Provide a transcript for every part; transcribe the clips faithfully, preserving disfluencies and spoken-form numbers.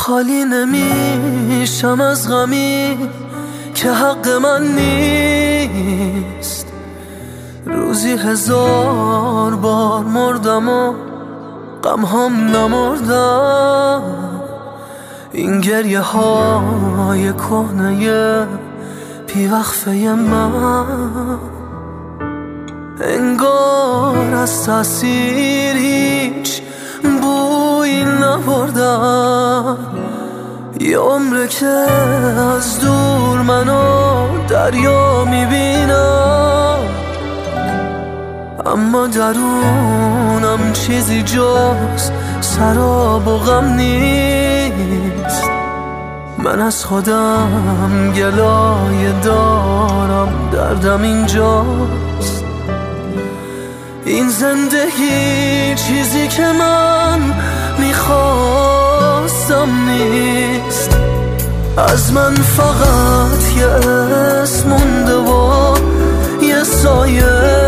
خالی نمیشم از غمی که حق من نیست. روزی هزار بار مردم و غم هم نمردم. این گریه های کهنه بی وقفه من انگار از تأثیر هیچ بویی نبردم. یه عمره که از دور منو دریا میبینم، اما درونم چیزی جز سراب و غم نیست. من از خودم گلایه دارم، دردم اینجاست. این زندگی چیزی که من میخواستم نیست. از من فقط یه اسم مونده و یه سایه،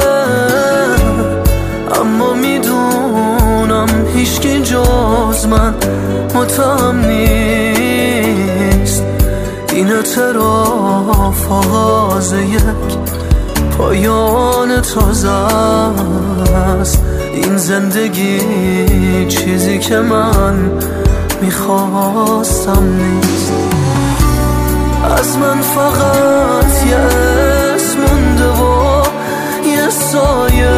اما میدونم هیچکی جز من متهم نیست. این اعتراف آغاز یک پایان تازه است. این زندگی چیزی که من میخواستم نیست. از من فقط یه اسم مونده و یه سایه،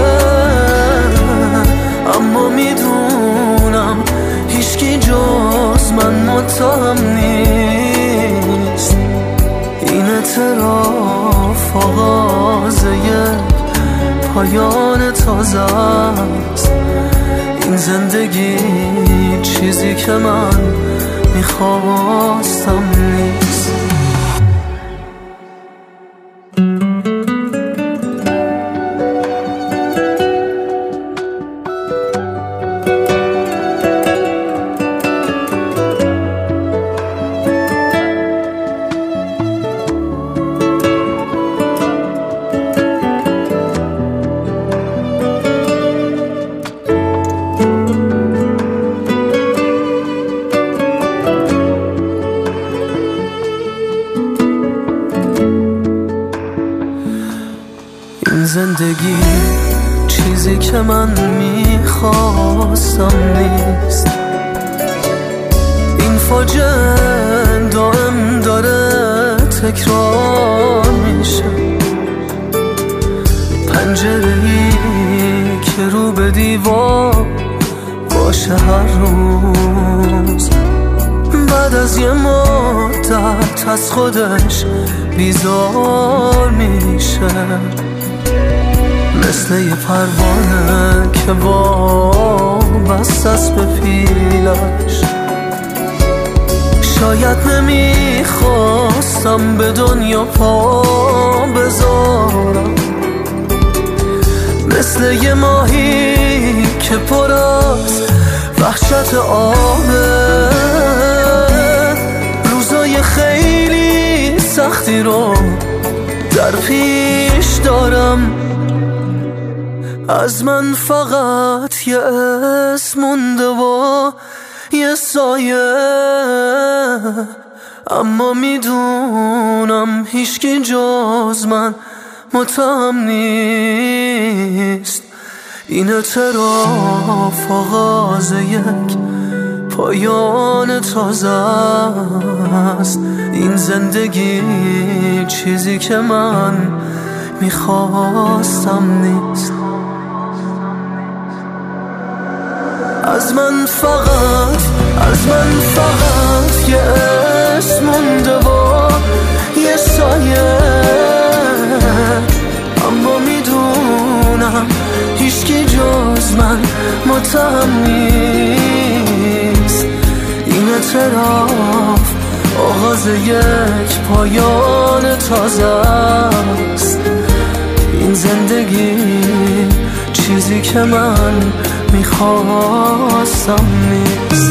اما میدونم هیچکی جز من متهم نیست. این اعتراف آغاز یک پایان تازه است. این زندگی چیزی که من میخواستم نیست. زندگی چیزی که من میخواستم نیست. این فاجعه دائم داره تکرار میشه. پنجره‌ای که رو به دیوار باشه هر روز، بعد از یه مدت از خودش بیزار میشه. مثل یه پروانه که وابسته است به پیلش. شاید نمیخواستم به دنیا پا بذارم. مثل یه ماهی که پر از وحشت آبه. روزای خیلی سختی رو در پیش دارم. از من فقط یه اسم مونده و یه سایه، اما میدونم هیچکی جز من متهم نیست. این اعتراف آغاز یک پایان تازه است. این زندگی چیزی که من میخواستم نیست. از من فقط از من فقط یه اسم مونده و یه سایه، اما میدونم هیچکی جز من متهم نیست. این اعتراف آغاز یک پایان تازه است. این زندگی چیزی که من میخواستم نیست.